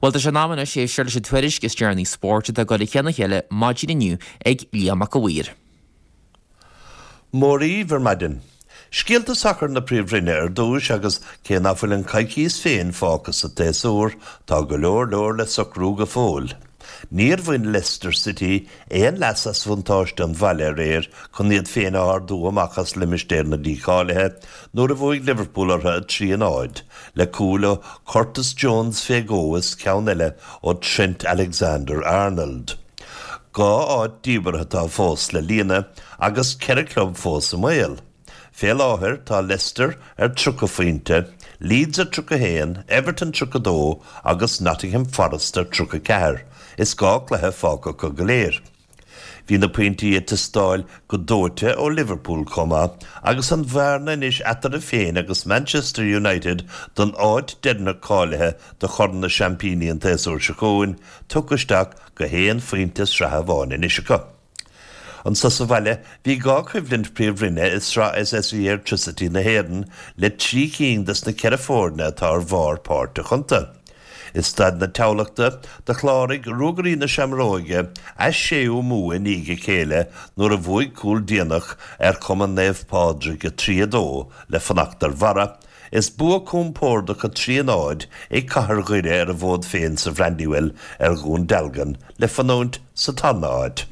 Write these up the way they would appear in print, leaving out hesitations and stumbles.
Well tá sé námanna sé seirla sé tuairis gus dearnaí sport a go chéanna chéile maidí inniu ag líamach go bhuir. Mórí Vermadin. Scialta sacr na príomhrinne dúis agus cé nafuilin caicís féin fácas a téasúr tá go leor le sacrú go fóil. Níor bhain Leicester City éon lasas bhaintáiste an bhaile réir chun iad féin ardú amachas le mistéir na díáilethe nuair a bhuaigh Liverpool artha 3-8 le cúla Curtis Jones fégóas ceann eile ó Trent Alexander-Arnold. Gá áit díbartha tá fós le líana agus ceithre club fós sa mail. Fé láthir tá Leicester trucha faointe, Leeds trucha héan, Everton trucha dó agus Nottingham Forest trucha ceathir. Is gá chluthe fáca go léir. Bhí na pointí stáil go dóite ó Liverpool comma agus an bharna is atar a féin agus Manchester United don áid deadna cáilethe do chorn na champíní an téasúr secóin tucasteach go héan faointas ratha bháin in isiacha. An sa bhaile, bhí gá chuimhlint príomhrinne is rá SSE Electricity na héan le 3 cín na California tá ar bhar páirte chunta. Is stad na teolachta de chláraigh rugarí na seamróige as séú mú in ige chéile nuair a bhuaigh cúl díanach cuman néamh pádra go 3-2 le fanachtar mhara. Is bua cúmpórda go 3-8 ag cathair ghuiire a bhód féin sa Brandywell gún Delgan le fanóint sa Tannáid.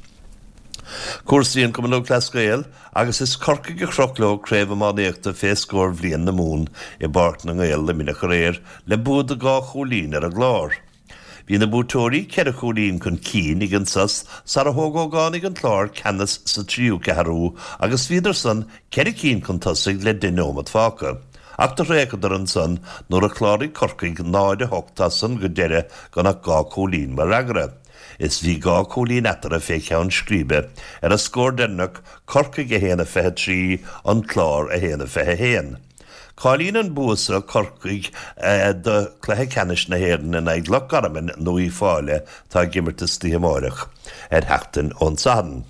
Cuasaíonn cum nó clascail agus is corcaigh go chrocló créimh amáíochta féascóir bhliain na mún I bart na ngéil le minic réir le búd a gá cholín ar a glár. Bhí na bútóirí ceithre cholín chun cín ag an sas sa a thógó gánig an chlár ceannas sa tríú ceathrú agus bhíidir san ceithre cín chun tosaigh le duine fáca. Ach do réchadar an san nuair a chláraigh corcaigh 9-8 san go deire gona gá cholín mar agra. Is bhí gá cholín atar a féceann scríbe ar a scór dennach corcaigh a héana fethe 3 an chlár a héana fethe héan. Cáilín an búsa corcaigh do chluthe canis na héan in ag lech garaman nuí fáile tá gimirtas tíomáireach heachtain ón sahan.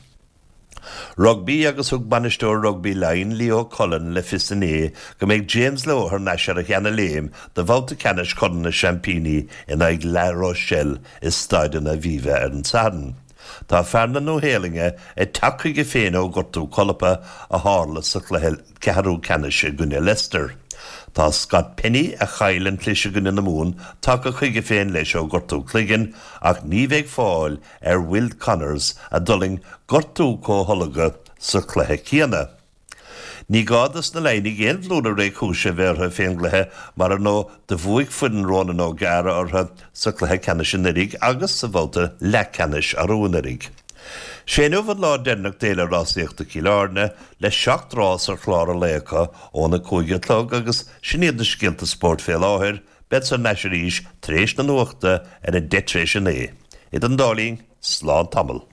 Rugby agus thug banisteoir rugby line Leo Cullen le fisané go méid James Lowe ar neisir a cheanna léim de bhálta canis chun na champíní in ag La Rochelle is staidan a bhíomh ar an sadan. Tá fearna nó hélinge tacaigh go féin ó gortú colapa a hála sa ceathrú canis gunne Leicester. Tá Scott Penny a chailen clise gunne na mún take chuige féin leis ó gortú cligan ach ní bheidh fáil Will Connors a dulling gortú cótholaga sa chluthe cíanna. Ní gádas na leinig éon bhlúna ré chúise bheartha féinglathe mar nó de bhuaigh fuin róna nó gara ortha sa chluthe canis inarig agus sa bhálta le canis a rúnarig. Séanú van lá dennach déile rásaíochta cílárne le 7 rás ar chláir a léacha óna cúige tlog agus sinnéad na scialta sport fé láthir bet sa neisiríis 3-8 ar a detréis an é. Iad an dálín, slán tamil.